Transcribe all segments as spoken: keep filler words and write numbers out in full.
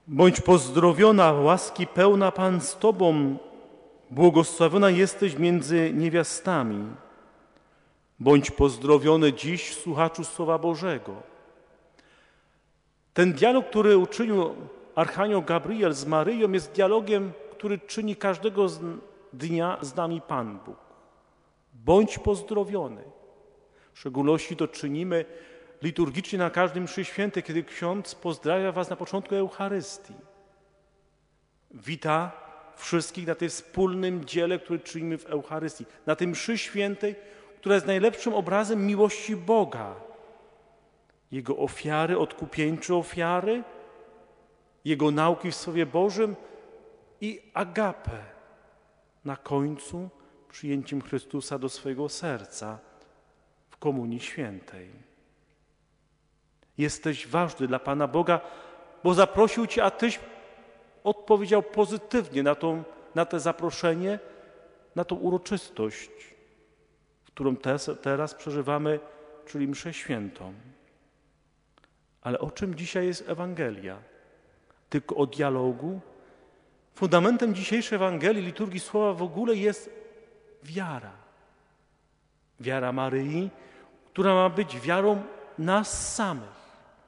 Bądź pozdrowiona, łaski pełna Pan z Tobą, błogosławiona jesteś między niewiastami. Bądź pozdrowiony dziś, słuchaczu Słowa Bożego. Ten dialog, który uczynił Archanioł Gabriel z Maryją, jest dialogiem, który czyni każdego dnia z nami Pan Bóg. Bądź pozdrowiony. W szczególności to czynimy liturgicznie na każdym mszy świętej, kiedy ksiądz pozdrawia was na początku Eucharystii. Wita wszystkich na tym wspólnym dziele, które czynimy w Eucharystii. Na tym mszy świętej, która jest najlepszym obrazem miłości Boga. Jego ofiary, odkupieńcze ofiary, Jego nauki w Słowie Bożym i agapę na końcu przyjęciem Chrystusa do swojego serca w Komunii Świętej. Jesteś ważny dla Pana Boga, bo zaprosił Cię, a Tyś odpowiedział pozytywnie na, tą, na to zaproszenie, na tą uroczystość, którą teraz, teraz przeżywamy, czyli mszę świętą. Ale o czym dzisiaj jest Ewangelia? Tylko o dialogu? Fundamentem dzisiejszej Ewangelii, liturgii Słowa w ogóle jest wiara. Wiara Maryi, która ma być wiarą nas samych.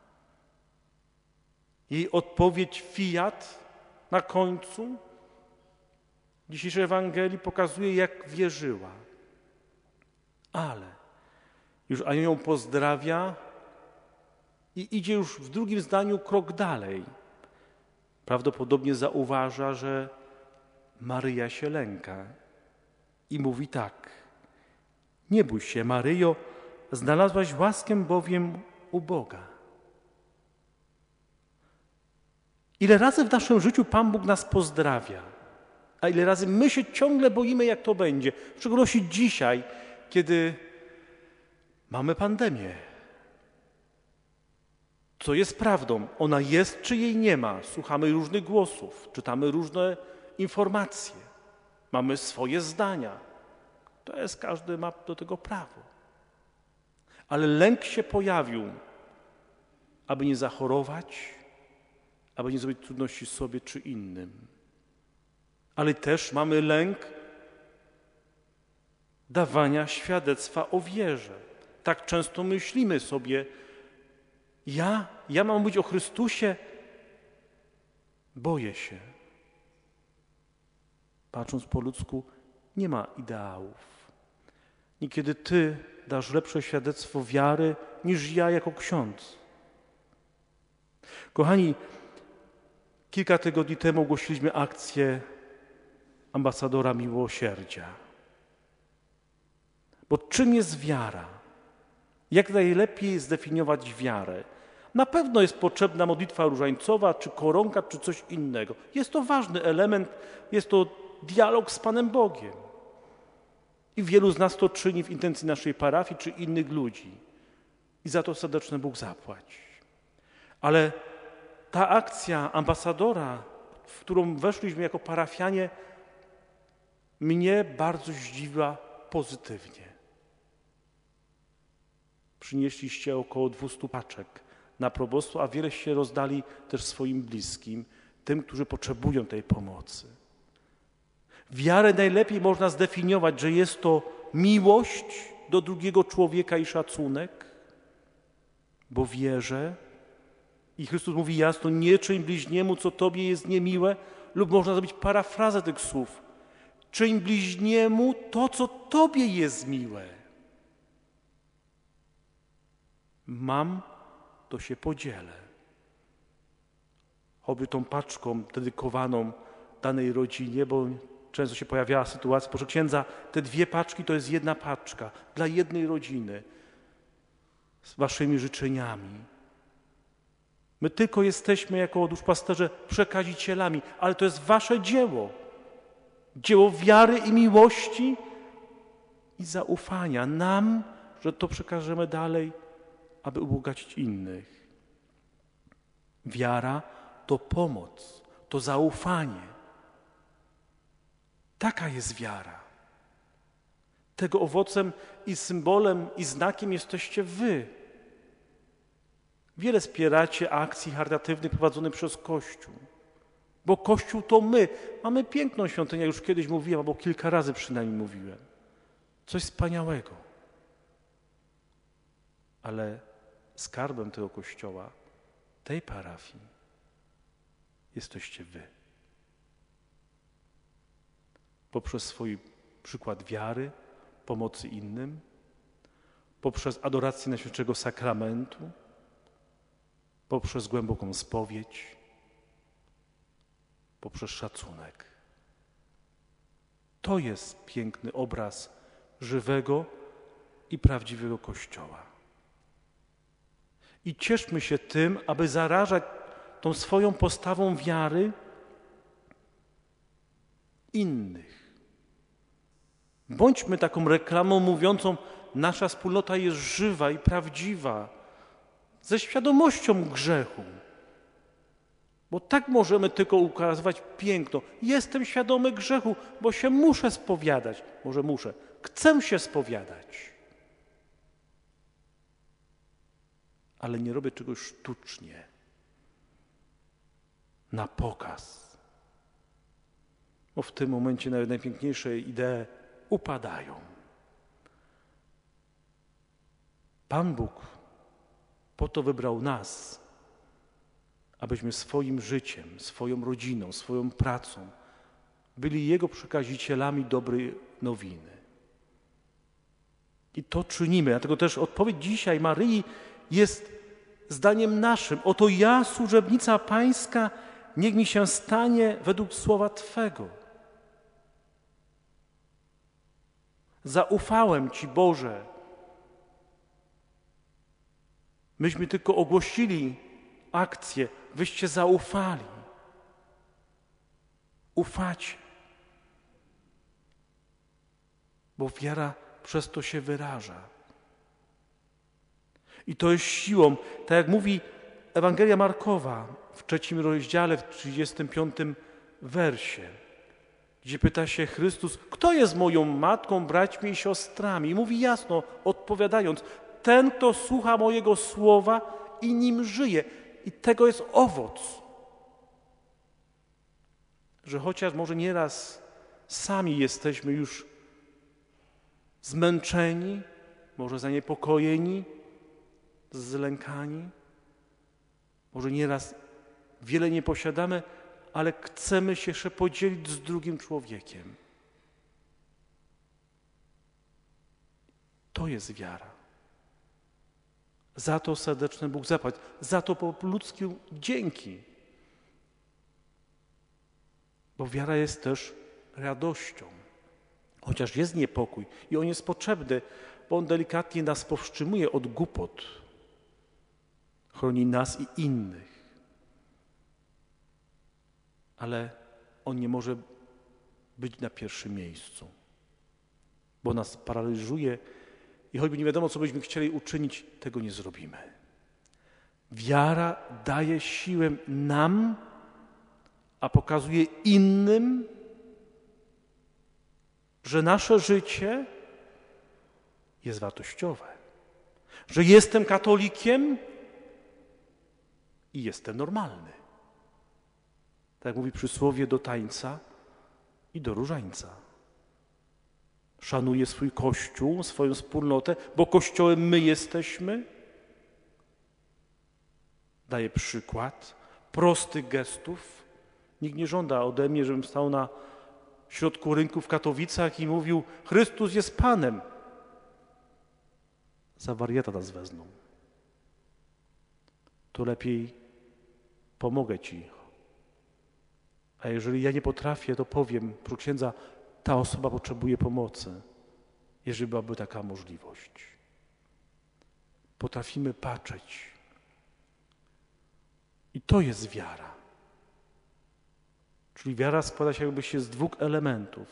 Jej odpowiedź fiat na końcu dzisiejszej Ewangelii pokazuje, jak wierzyła. Ale już anioł ją pozdrawia i idzie już w drugim zdaniu krok dalej. Prawdopodobnie zauważa, że Maryja się lęka i mówi tak: nie bój się, Maryjo, znalazłaś łaskę bowiem u Boga. Ile razy w naszym życiu Pan Bóg nas pozdrawia, a ile razy my się ciągle boimy, jak to będzie. W szczególności dzisiaj, kiedy mamy pandemię. Co jest prawdą? Ona jest, czy jej nie ma? Słuchamy różnych głosów, czytamy różne informacje, mamy swoje zdania. To jest, każdy ma do tego prawo. Ale lęk się pojawił, aby nie zachorować, aby nie zrobić trudności sobie czy innym. Ale też mamy lęk dawania świadectwa o wierze. Tak często myślimy sobie, ja, ja mam mówić o Chrystusie, boję się. Patrząc po ludzku, nie ma ideałów. Niekiedy Ty dasz lepsze świadectwo wiary niż ja jako ksiądz. Kochani, kilka tygodni temu ogłosiliśmy akcję ambasadora miłosierdzia. Bo czym jest wiara? Jak najlepiej zdefiniować wiarę? Na pewno jest potrzebna modlitwa różańcowa, czy koronka, czy coś innego. Jest to ważny element, jest to dialog z Panem Bogiem. I wielu z nas to czyni w intencji naszej parafii, czy innych ludzi. I za to serdeczny Bóg zapłać. Ale ta akcja ambasadora, w którą weszliśmy jako parafianie, mnie bardzo zdziwiła pozytywnie. Przynieśliście około dwustu paczek na probostwo, a wiele się rozdali też swoim bliskim, tym, którzy potrzebują tej pomocy. Wiarę najlepiej można zdefiniować, że jest to miłość do drugiego człowieka i szacunek, bo wierzę. I Chrystus mówi jasno, nie czyń bliźniemu, co Tobie jest niemiłe, lub można zrobić parafrazę tych słów. Czyń bliźniemu to, co Tobie jest miłe. Mam, to się podzielę. Choćby tą paczką dedykowaną danej rodzinie, bo często się pojawiała sytuacja, proszę księdza, te dwie paczki to jest jedna paczka dla jednej rodziny z waszymi życzeniami. My tylko jesteśmy jako duszpasterze przekazicielami, ale to jest wasze dzieło. Dzieło wiary i miłości i zaufania nam, że to przekażemy dalej, aby ubogacić innych. Wiara to pomoc, to zaufanie. Taka jest wiara. Tego owocem i symbolem i znakiem jesteście wy. Wiele wspieracie akcji charytatywnych prowadzonych przez Kościół. Bo Kościół to my. Mamy piękną świątynię, już kiedyś mówiłem, albo kilka razy przynajmniej mówiłem. Coś wspaniałego. Ale skarbem tego Kościoła, tej parafii jesteście wy. Poprzez swój przykład wiary, pomocy innym, poprzez adorację Najświętszego Sakramentu, poprzez głęboką spowiedź, poprzez szacunek. To jest piękny obraz żywego i prawdziwego Kościoła. I cieszmy się tym, aby zarażać tą swoją postawą wiary innych. Bądźmy taką reklamą mówiącą, nasza wspólnota jest żywa i prawdziwa, ze świadomością grzechu. Bo tak możemy tylko ukazywać piękno. Jestem świadomy grzechu, bo się muszę spowiadać. Może muszę. Chcę się spowiadać. Ale nie robię czegoś sztucznie. Na pokaz. Bo w tym momencie nawet najpiękniejsze idee upadają. Pan Bóg po to wybrał nas, abyśmy swoim życiem, swoją rodziną, swoją pracą byli Jego przekazicielami dobrej nowiny. I to czynimy. Dlatego też odpowiedź dzisiaj Maryi jest zdaniem naszym. Oto ja, służebnica Pańska, niech mi się stanie według słowa Twego. Zaufałem Ci, Boże. Myśmy tylko ogłosili akcję, wyście zaufali. Ufacie. Bo wiara przez to się wyraża. I to jest siłą, tak jak mówi Ewangelia Markowa w trzecim rozdziale, w trzydziestym piątym wersie, gdzie pyta się Chrystus, kto jest moją matką, braćmi i siostrami? I mówi jasno, odpowiadając, ten, kto słucha mojego słowa i nim żyje. I tego jest owoc. Że chociaż może nieraz sami jesteśmy już zmęczeni, może zaniepokojeni, zlękani, może nieraz wiele nie posiadamy, ale chcemy się jeszcze podzielić z drugim człowiekiem. To jest wiara. Za to serdeczny Bóg zapłać. Za to po ludzku dzięki. Bo wiara jest też radością. Chociaż jest niepokój i on jest potrzebny, bo on delikatnie nas powstrzymuje od głupot. Chroni nas i innych. Ale on nie może być na pierwszym miejscu. Bo nas paraliżuje i choćby nie wiadomo, co byśmy chcieli uczynić, tego nie zrobimy. Wiara daje siłę nam, a pokazuje innym, że nasze życie jest wartościowe. Że jestem katolikiem i jestem normalny. Tak jak mówi przysłowie do tańca i do różańca. Szanuję swój Kościół, swoją wspólnotę, bo Kościołem my jesteśmy. Daję przykład prostych gestów. Nikt nie żąda ode mnie, żebym stał na środku rynku w Katowicach i mówił, Chrystus jest Panem. Za wariata nas wezmą. To lepiej pomogę Ci. A jeżeli ja nie potrafię, to powiem, proszę księdza, ta osoba potrzebuje pomocy, jeżeli byłaby taka możliwość. Potrafimy patrzeć. I to jest wiara. Czyli wiara składa się jakby się z dwóch elementów.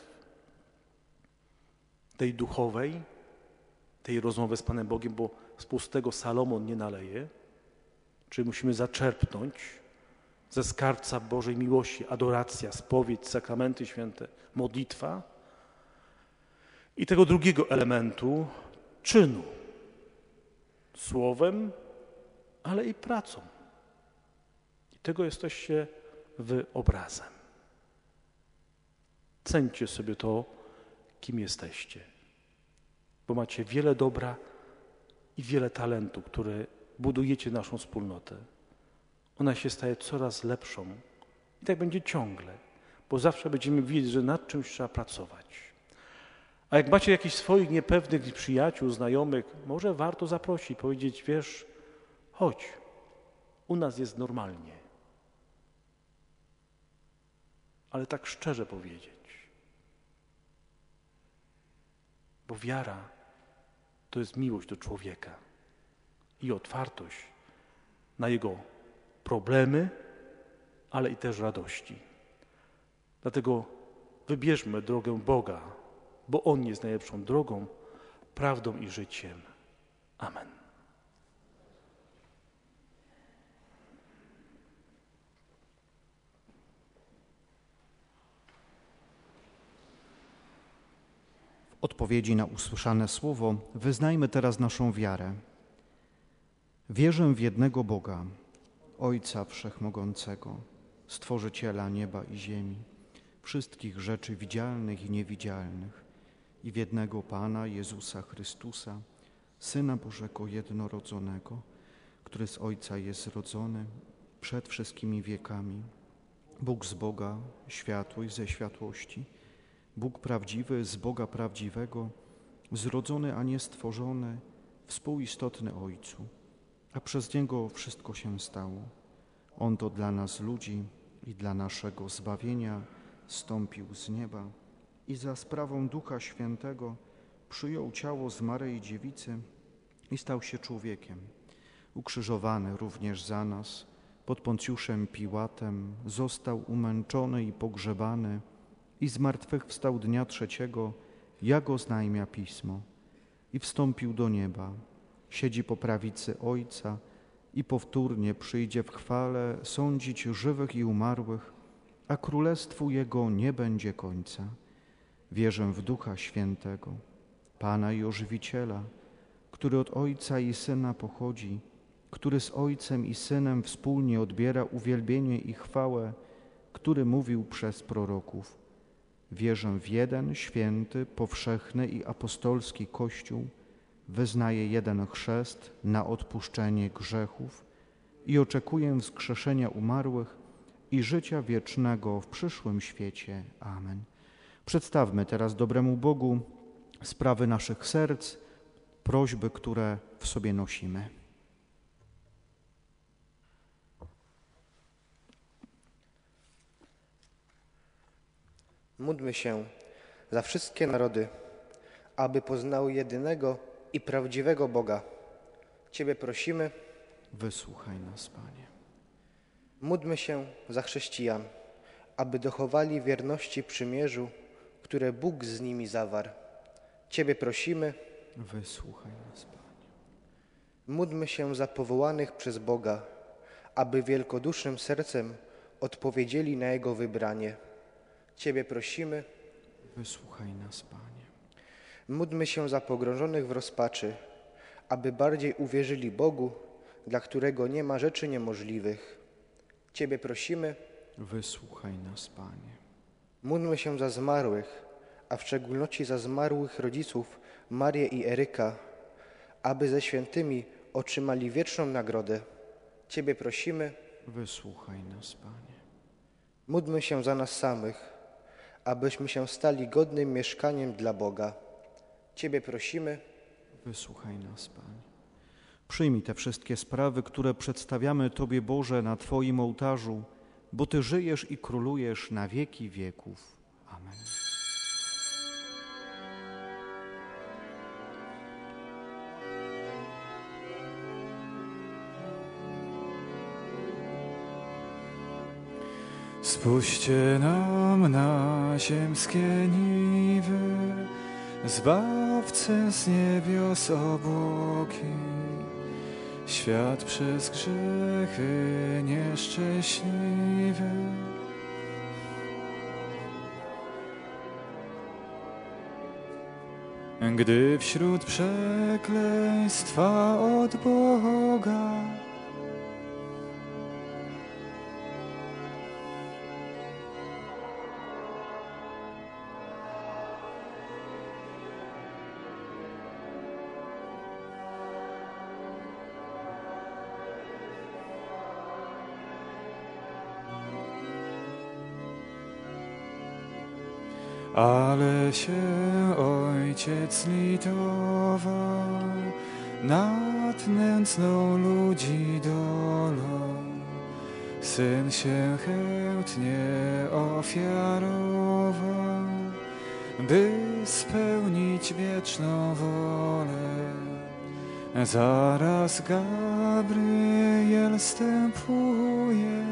Tej duchowej, tej rozmowy z Panem Bogiem, bo z pustego Salomon nie naleje. Czyli musimy zaczerpnąć ze skarbca Bożej miłości, adoracja, spowiedź, sakramenty święte, modlitwa. I tego drugiego elementu, czynu. Słowem, ale i pracą. I tego jesteście wy obrazem. Ceńcie sobie to, kim jesteście, bo macie wiele dobra i wiele talentu, które budujecie naszą wspólnotę. Ona się staje coraz lepszą i tak będzie ciągle, bo zawsze będziemy wiedzieć, że nad czymś trzeba pracować. A jak macie jakichś swoich niepewnych przyjaciół, znajomych, może warto zaprosić, powiedzieć, wiesz, chodź, u nas jest normalnie. Ale tak szczerze powiedzieć. Bo wiara to jest miłość do człowieka i otwartość na jego problemy, ale i też radości. Dlatego wybierzmy drogę Boga, bo On jest najlepszą drogą, prawdą i życiem. Amen. W odpowiedzi na usłyszane słowo wyznajmy teraz naszą wiarę. Wierzę w jednego Boga, Ojca Wszechmogącego, Stworzyciela nieba i ziemi, wszystkich rzeczy widzialnych i niewidzialnych, i w jednego Pana Jezusa Chrystusa, Syna Bożego jednorodzonego, który z Ojca jest rodzony przed wszystkimi wiekami, Bóg z Boga, światłość ze światłości, Bóg prawdziwy z Boga prawdziwego, zrodzony, a nie stworzony, współistotny Ojcu, a przez Niego wszystko się stało. On to dla nas ludzi i dla naszego zbawienia zstąpił z nieba i za sprawą Ducha Świętego przyjął ciało z Maryi Dziewicy i stał się człowiekiem. Ukrzyżowany również za nas, pod Poncjuszem Piłatem, został umęczony i pogrzebany i zmartwychwstał dnia trzeciego, jak oznajmia Pismo, i wstąpił do nieba. Siedzi po prawicy Ojca i powtórnie przyjdzie w chwale sądzić żywych i umarłych, a królestwu Jego nie będzie końca. Wierzę w Ducha Świętego, Pana i Ożywiciela, który od Ojca i Syna pochodzi, który z Ojcem i Synem wspólnie odbiera uwielbienie i chwałę, który mówił przez proroków. Wierzę w jeden święty, powszechny i apostolski Kościół, wyznaję jeden chrzest na odpuszczenie grzechów i oczekuję wskrzeszenia umarłych i życia wiecznego w przyszłym świecie. Amen. Przedstawmy teraz dobremu Bogu sprawy naszych serc, prośby, które w sobie nosimy. Módlmy się za wszystkie narody, aby poznały jedynego i prawdziwego Boga. Ciebie prosimy. Wysłuchaj nas, Panie. Módlmy się za chrześcijan, aby dochowali wierności przymierzu, które Bóg z nimi zawarł. Ciebie prosimy. Wysłuchaj nas, Panie. Módlmy się za powołanych przez Boga, aby wielkodusznym sercem odpowiedzieli na Jego wybranie. Ciebie prosimy. Wysłuchaj nas, Panie. Módlmy się za pogrążonych w rozpaczy, aby bardziej uwierzyli Bogu, dla którego nie ma rzeczy niemożliwych. Ciebie prosimy. Wysłuchaj nas, Panie. Módlmy się za zmarłych, a w szczególności za zmarłych rodziców Marię i Eryka, aby ze świętymi otrzymali wieczną nagrodę. Ciebie prosimy. Wysłuchaj nas, Panie. Módlmy się za nas samych, abyśmy się stali godnym mieszkaniem dla Boga. Ciebie prosimy. Wysłuchaj nas, Panie. Przyjmij te wszystkie sprawy, które przedstawiamy Tobie, Boże, na Twoim ołtarzu, bo Ty żyjesz i królujesz na wieki wieków. Amen. Spuśćcie nam na ziemskie niwy, Zbawcę z niebios obłoki. Świat przez grzechy nieszczęśliwy. Gdy wśród przekleństwa od Boga ale się Ojciec litował nad nędzną ludzi dolą. Syn się chętnie ofiarował, by spełnić wieczną wolę. Zaraz Gabriel stępuje,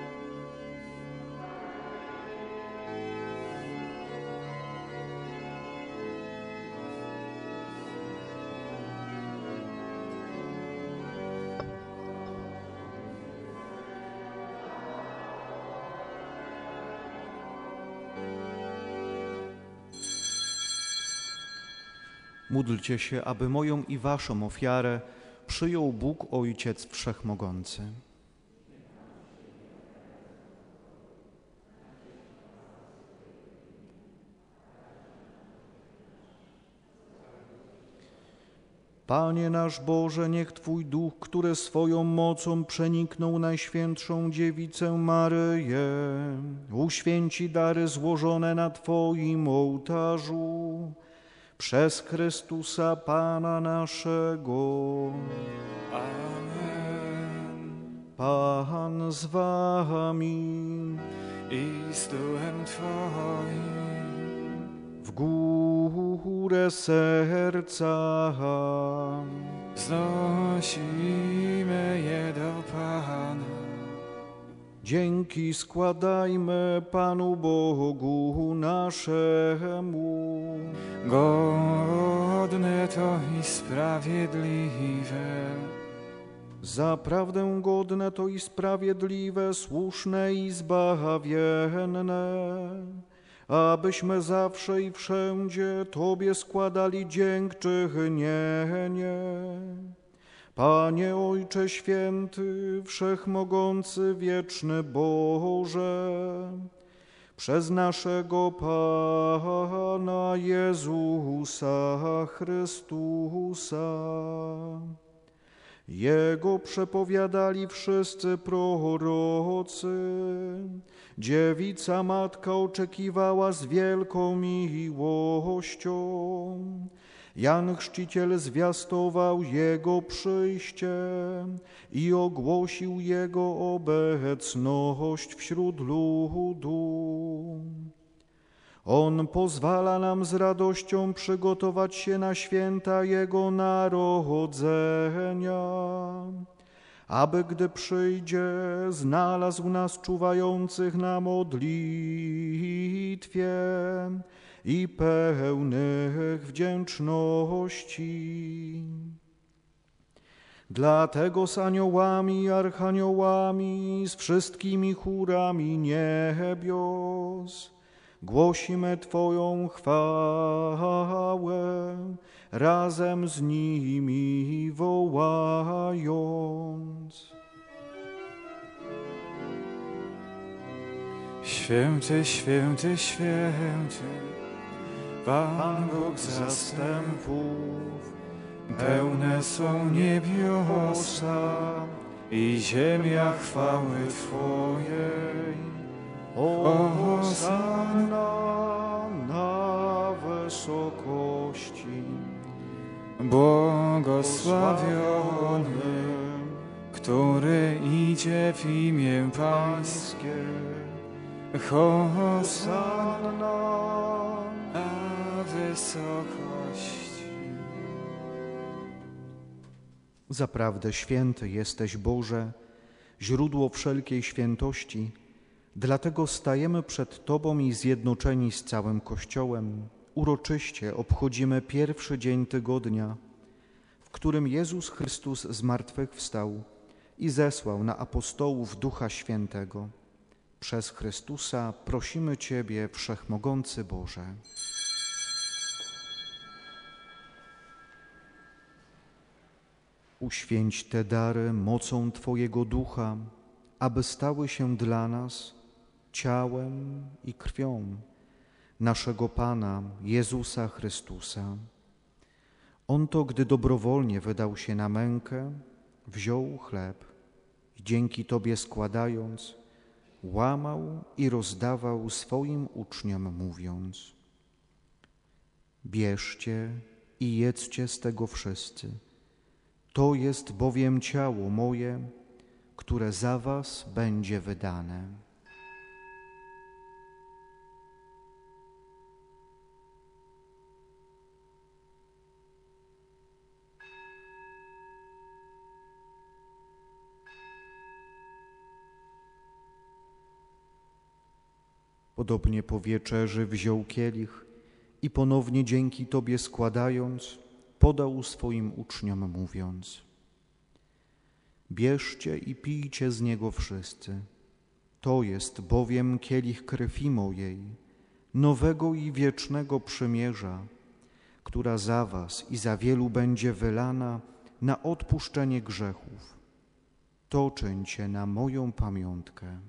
Módlcie się, aby moją i waszą ofiarę przyjął Bóg Ojciec Wszechmogący. Panie nasz Boże, niech Twój Duch, który swoją mocą przeniknął Najświętszą Dziewicę Maryję, uświęci dary złożone na Twoim ołtarzu, przez Chrystusa Pana naszego. Amen. Pan z wami I z duchem Twoim. w górę serca Znosimy je do Pana. dzięki składajmy Panu Bogu naszemu. Godne to i sprawiedliwe. Zaprawdę godne to i sprawiedliwe, słuszne i zbawienne, abyśmy zawsze i wszędzie Tobie składali dziękczynienie. Panie Ojcze Święty, Wszechmogący, Wieczny Boże, przez naszego Pana Jezusa Chrystusa. Jego przepowiadali wszyscy prorocy. Dziewica Matka oczekiwała z wielką miłością. Jan Chrzciciel zwiastował Jego przyjście i ogłosił Jego obecność wśród ludu. On pozwala nam z radością przygotować się na święta Jego narodzenia, aby gdy przyjdzie, znalazł nas czuwających na modlitwie i pełnych wdzięczności. Dlatego z aniołami i archaniołami, z wszystkimi chórami niebios głosimy Twoją chwałę, razem z nimi wołając. Święty, święty, święty, Pan Bóg zastępów, pełne są niebiosa i ziemia chwały Twojej. Hosanna na wysokości, błogosławiony, który idzie w imię Pańskie. Hosanna na wysokości. Zaprawdę święty jesteś, Boże, źródło wszelkiej świętości. Dlatego stajemy przed Tobą i zjednoczeni z całym Kościołem uroczyście obchodzimy pierwszy dzień tygodnia, w którym Jezus Chrystus zmartwychwstał i zesłał na apostołów Ducha Świętego. Przez Chrystusa prosimy Ciebie, Wszechmogący Boże. Uświęć te dary mocą Twojego Ducha, aby stały się dla nas ciałem i krwią naszego Pana Jezusa Chrystusa. On to, gdy dobrowolnie wydał się na mękę, wziął chleb i dzięki Tobie składając, łamał i rozdawał swoim uczniom, mówiąc: Bierzcie i jedzcie z tego wszyscy. To jest bowiem ciało moje, które za was będzie wydane. Podobnie po wieczerzy wziął kielich i ponownie dzięki Tobie składając, podał swoim uczniom mówiąc: bierzcie i pijcie z niego wszyscy. To jest bowiem kielich krwi mojej, nowego i wiecznego przymierza, która za was i za wielu będzie wylana na odpuszczenie grzechów. To czyńcie na moją pamiątkę.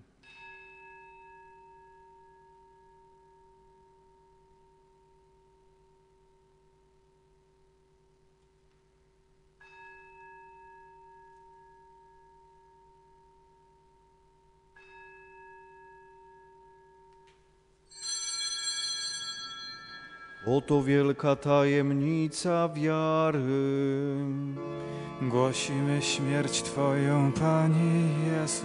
Oto wielka tajemnica wiary. Głosimy śmierć Twoją, Panie Jezu.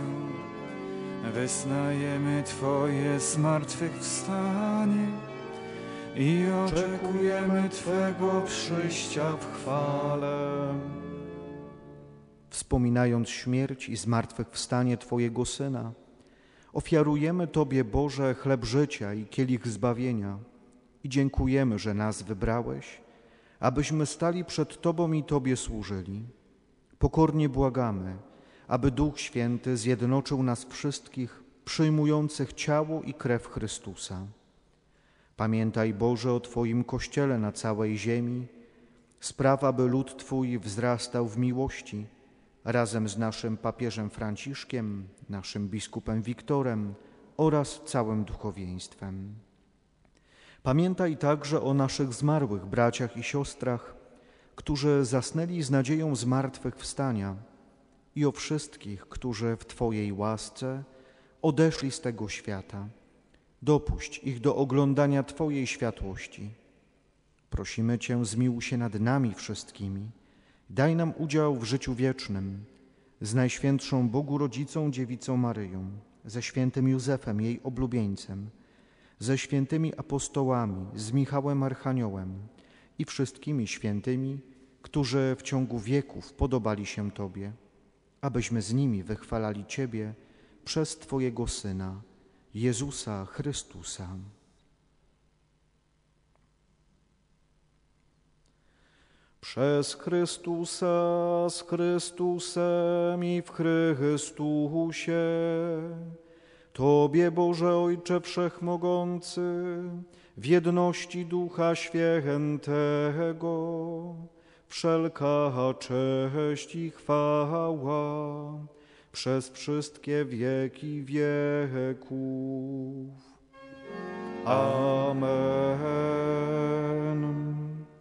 Wyznajemy Twoje zmartwychwstanie i oczekujemy Twego przyjścia w chwale. Wspominając śmierć i zmartwychwstanie Twojego Syna, ofiarujemy Tobie, Boże, chleb życia i kielich zbawienia i dziękujemy, że nas wybrałeś, abyśmy stali przed Tobą i Tobie służyli. Pokornie błagamy, aby Duch Święty zjednoczył nas wszystkich, przyjmujących ciało i krew Chrystusa. Pamiętaj, Boże, o Twoim Kościele na całej ziemi, spraw, aby lud Twój wzrastał w miłości, razem z naszym papieżem Franciszkiem, naszym biskupem Wiktorem oraz całym duchowieństwem. Pamiętaj także o naszych zmarłych braciach i siostrach, którzy zasnęli z nadzieją zmartwychwstania, i o wszystkich, którzy w Twojej łasce odeszli z tego świata. Dopuść ich do oglądania Twojej światłości. Prosimy Cię, zmiłuj się nad nami wszystkimi. Daj nam udział w życiu wiecznym z Najświętszą Bogu Rodzicą Dziewicą Maryją, ze świętym Józefem, jej oblubieńcem, ze świętymi apostołami, z Michałem Archaniołem i wszystkimi świętymi, którzy w ciągu wieków podobali się Tobie, abyśmy z nimi wychwalali Ciebie przez Twojego Syna, Jezusa Chrystusa. Przez Chrystusa, z Chrystusem i w Chrystusie, Tobie, Boże Ojcze Wszechmogący, w jedności Ducha Świętego, wszelka cześć i chwała przez wszystkie wieki wieków. Amen.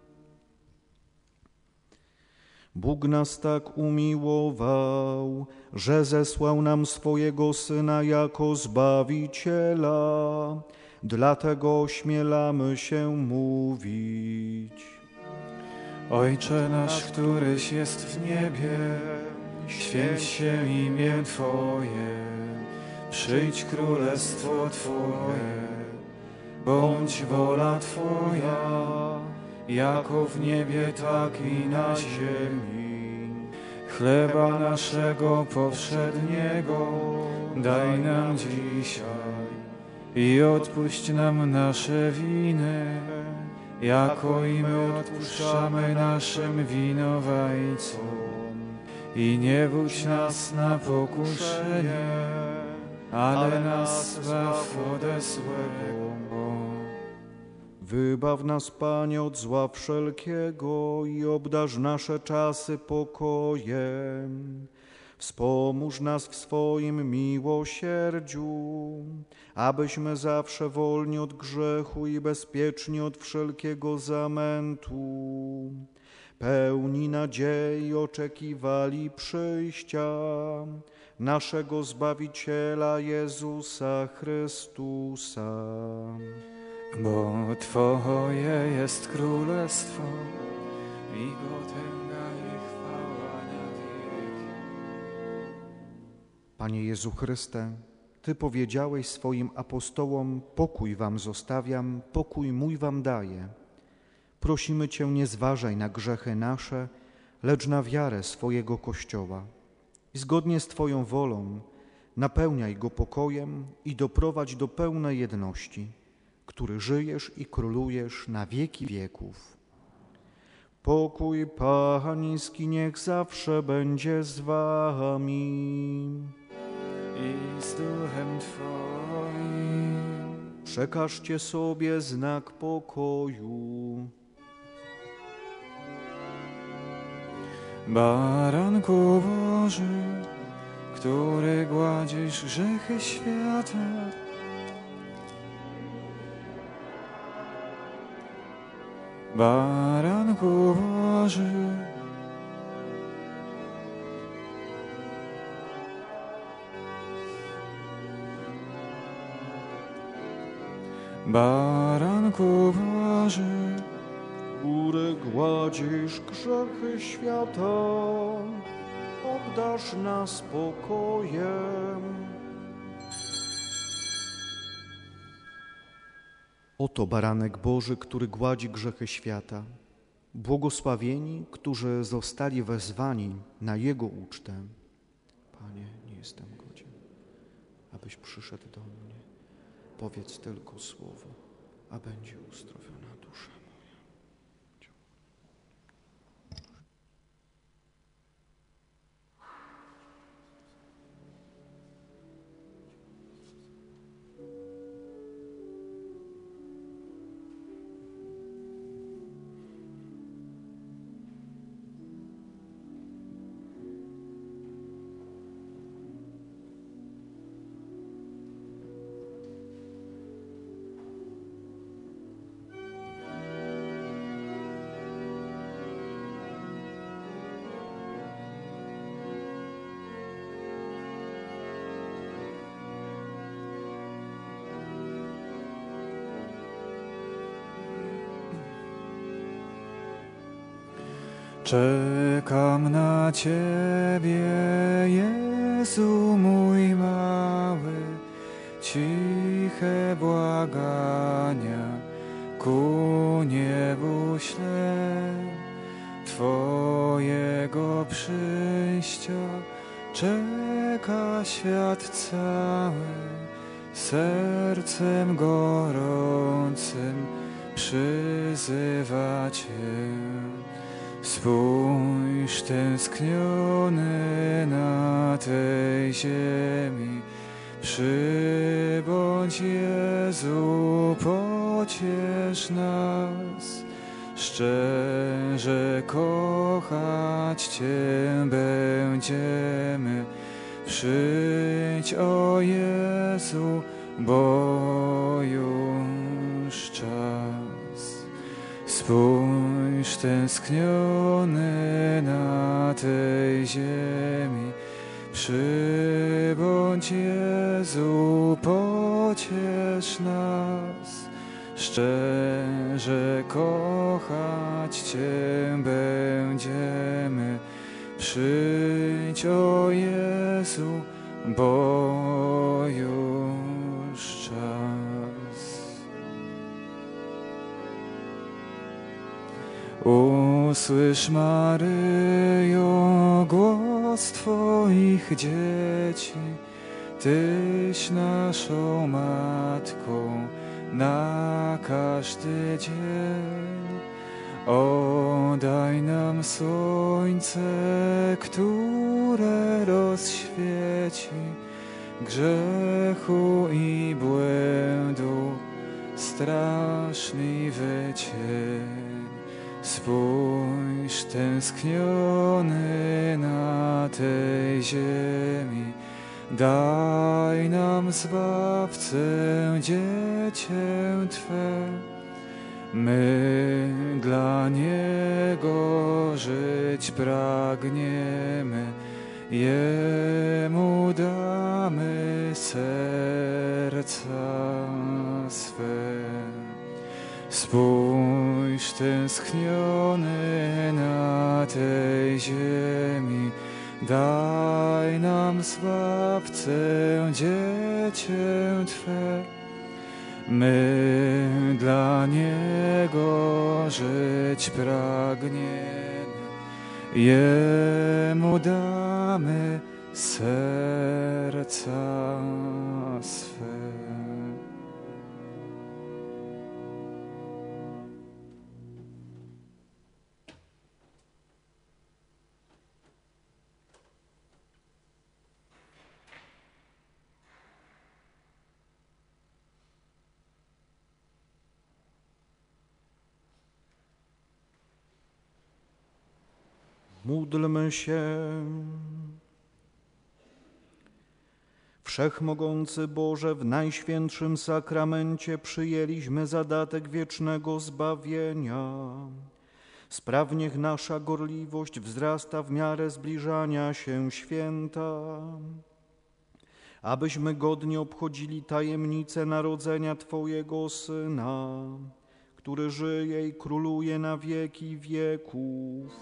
Bóg nas tak umiłował, że zesłał nam swojego Syna jako Zbawiciela, dlatego ośmielamy się mówić. Ojcze nasz, któryś jest w niebie, święć się imię Twoje, przyjdź królestwo Twoje, bądź wola Twoja, jako w niebie, tak i na ziemi. Chleba naszego powszedniego daj nam dzisiaj i odpuść nam nasze winy, jako i my odpuszczamy naszym winowajcom. I nie wódź nas na pokuszenie, ale nas zbaw ode złego. Wybaw nas, Panie, od zła wszelkiego i obdarz nasze czasy pokojem. Wspomóż nas w swoim miłosierdziu, abyśmy zawsze wolni od grzechu i bezpieczni od wszelkiego zamętu, pełni nadziei oczekiwali przyjścia naszego Zbawiciela Jezusa Chrystusa. Bo Twoje jest królestwo i potęga i chwała na wieki. Panie Jezu Chryste, Ty powiedziałeś swoim apostołom: pokój wam zostawiam, pokój mój wam daję. Prosimy Cię, nie zważaj na grzechy nasze, lecz na wiarę swojego Kościoła. I zgodnie z Twoją wolą napełniaj go pokojem i doprowadź do pełnej jedności, który żyjesz i królujesz na wieki wieków. Pokój Pański niech zawsze będzie z wami. I z duchem Twoim. Przekażcie sobie znak pokoju. Baranku Boży, który gładzisz grzechy świata, Baranku Boży, Baranku Boży, który gładzisz grzechy świata, obdarz nas spokojem. Oto baranek Boży, który gładzi grzechy świata. Błogosławieni, którzy zostali wezwani na Jego ucztę. Panie, nie jestem godzien, abyś przyszedł do mnie. Powiedz tylko słowo, a będzie uzdrowiona dusza moja. Czekam na Ciebie, Jezu mój mały, ciche błagania ku niebu ślę. Twojego przyjścia czeka świat cały, sercem gorącym przyzywa Cię. Spójrz tęskniony na tej ziemi, przybądź Jezu, pociesz nas. Szczerze kochać Cię będziemy, przyjdź o Jezu, bo już czas. Spójrz tęskniony na tej ziemi, przybądź Jezu, pociesz nas. Szczerze kochać Cię będziemy, przyjdź o Jezu, bo już czas. Usłysz, Maryjo, głos Twoich dzieci, Tyś naszą Matką na każdy dzień. Oddaj nam słońce, które rozświeci grzechu i błędu straszliwy cień. Spójrz tęskniony na tej ziemi, daj nam Zbawcę, Dziecię Twe. My dla Niego żyć pragniemy, Jemu damy serca swe. Spójrz tęskniony na tej ziemi, daj nam Zbawcę, Dziecię Twe. My dla Niego żyć pragniemy, Jemu damy serca swe. Módlmy się. Wszechmogący Boże, w Najświętszym Sakramencie przyjęliśmy zadatek wiecznego zbawienia. Spraw niech nasza gorliwość wzrasta w miarę zbliżania się święta, abyśmy godnie obchodzili tajemnicę narodzenia Twojego Syna, który żyje i króluje na wieki wieków.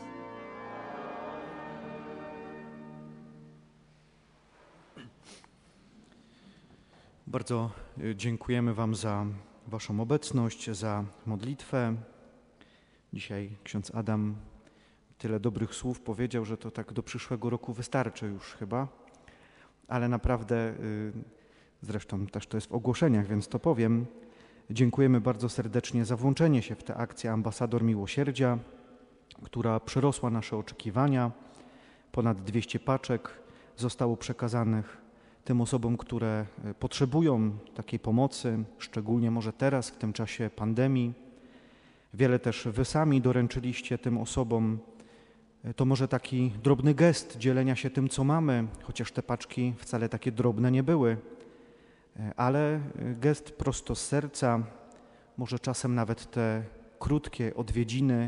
Bardzo dziękujemy Wam za Waszą obecność, za modlitwę. Dzisiaj ksiądz Adam tyle dobrych słów powiedział, że to tak do przyszłego roku wystarczy już chyba, ale naprawdę, zresztą też to jest w ogłoszeniach, więc to powiem, dziękujemy bardzo serdecznie za włączenie się w tę akcję Ambasador Miłosierdzia, która przerosła nasze oczekiwania. Ponad dwieście paczek zostało przekazanych tym osobom, które potrzebują takiej pomocy, szczególnie może teraz, w tym czasie pandemii. Wiele też Wy sami doręczyliście tym osobom. To może taki drobny gest dzielenia się tym, co mamy, chociaż te paczki wcale takie drobne nie były, ale gest prosto z serca, może czasem nawet te krótkie odwiedziny